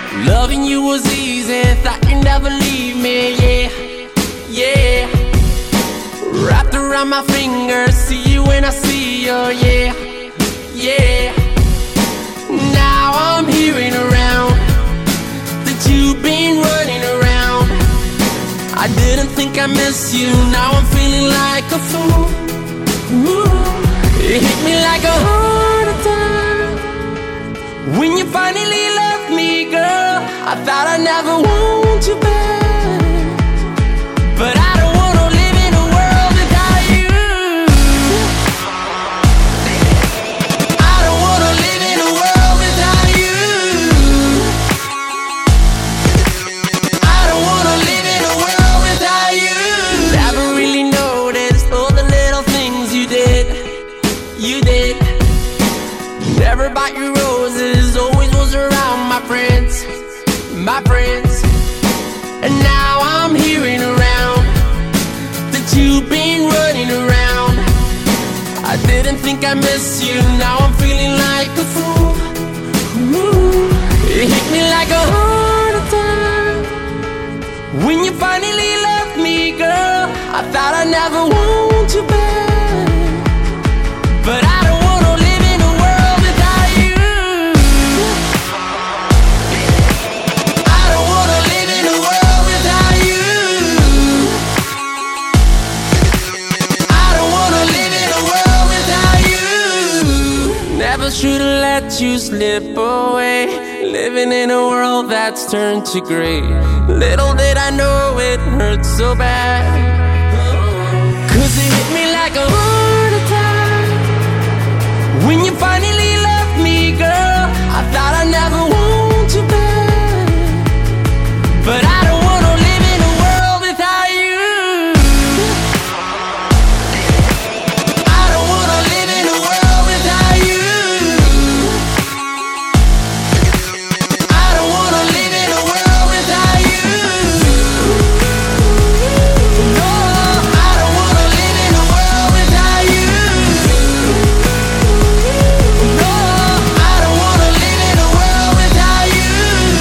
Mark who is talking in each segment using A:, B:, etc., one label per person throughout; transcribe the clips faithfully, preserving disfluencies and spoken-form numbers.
A: Loving you was easy, thought you'd never leave me, yeah, yeah. Wrapped around my finger, see you when I see you, yeah, yeah. Now I'm hearing around that you've been running around. I didn't think I miss you, now I'm feeling like a fool. Ooh. It hit me like a heart attack when you finally left me, girl. I thought I'd never want you back, but I don't wanna live in a world without you. I don't wanna live in a world without you. I don't wanna live in a world without you. Never really noticed all the little things you did, you did. Never bought you roses, always was around my friends, my friends. And now I'm hearing around that you've been running around. I didn't think I miss you, now I'm feeling like a fool. Ooh. It hit me like a heart attack when you finally left me, girl. I thought I'd never want you back, but I don't wanna live in a world without you. I don't wanna live in a world without you. I don't wanna live in a world without you. Never should've let you slip away, living in a world that's turned to gray. Little did I know it hurt so bad, 'cause it hit me like a heart attack when you finally left me, girl. I thought I'd never want you back, but I don't wanna live in a world without you. I don't wanna live in a world without you. I don't wanna live in a world without you. No, I don't wanna live in a world without you. No, I don't wanna live in a world without you.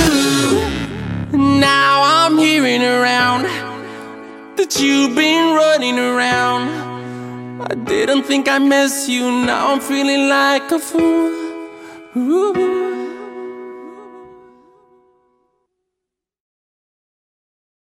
A: Now I'm hearing around that you've been running around. I didn't think I miss you, now I'm feeling like a fool. Ooh.